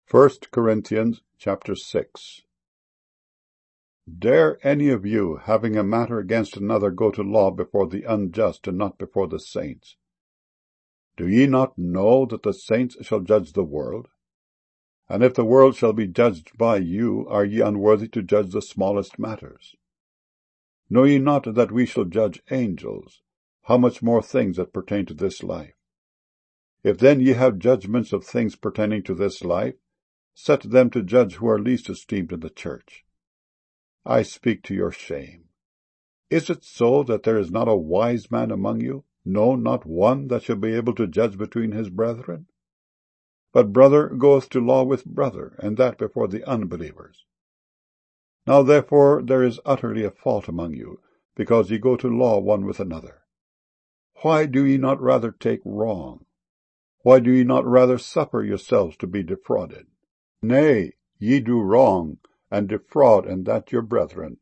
1 Corinthians chapter 6. Dare any of you, having a matter against another, go to law before the unjust, and not before the saints? Do ye not know that the saints shall judge the world? And if the world shall be judged by you, are ye unworthy to judge the smallest matters? Know ye not that we shall judge angels? How much more things that pertain to this life? If then ye have judgments of things pertaining to this life, set them to judge who are least esteemed in the church. I speak to your shame. Is it so that there is not a wise man among you, no, not one, that shall be able to judge between his brethren? But brother goeth to law with brother, and that before the unbelievers. Now therefore there is utterly a fault among you, because ye go to law one with another. Why do ye not rather take wrong? Why do ye not rather suffer yourselves to be defrauded? Nay, ye do wrong, and defraud, and that your brethren.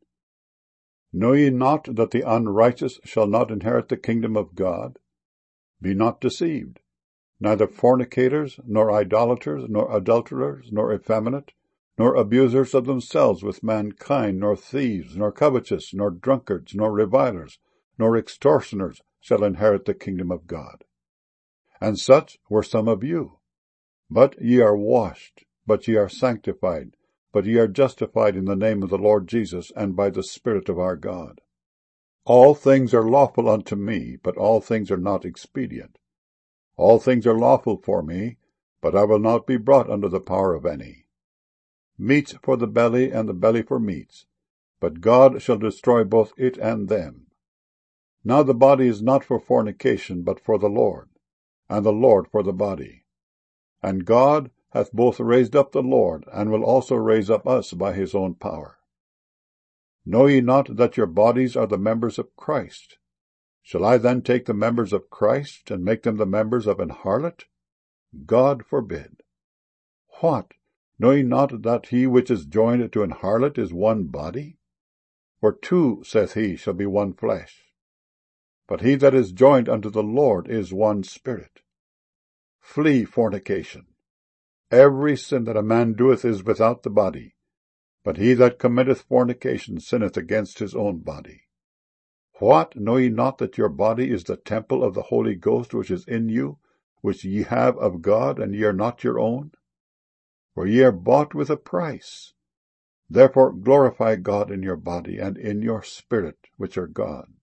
Know ye not that the unrighteous shall not inherit the kingdom of God? Be not deceived. Neither fornicators, nor idolaters, nor adulterers, nor effeminate, nor abusers of themselves with mankind, nor thieves, nor covetous, nor drunkards, nor revilers, nor extortioners shall inherit the kingdom of God. And such were some of you. But ye are washed, but ye are sanctified, but ye are justified in the name of the Lord Jesus, and by the Spirit of our God. All things are lawful unto me, but all things are not expedient. All things are lawful for me, but I will not be brought under the power of any. Meats for the belly, and the belly for meats, but God shall destroy both it and them. Now the body is not for fornication, but for the Lord, and the Lord for the body. And God hath both raised up the Lord, and will also raise up us by his own power. Know ye not that your bodies are the members of Christ? Shall I then take the members of Christ, and make them the members of an harlot? God forbid. What? Know ye not that he which is joined to an harlot is one body? For two, saith he, shall be one flesh. But he that is joined unto the Lord is one spirit. Flee fornication. Every sin that a man doeth is without the body, but he that committeth fornication sinneth against his own body. What? Know ye not that your body is the temple of the Holy Ghost which is in you, which ye have of God, and ye are not your own? For ye are bought with a price. Therefore glorify God in your body and in your spirit, which are God's.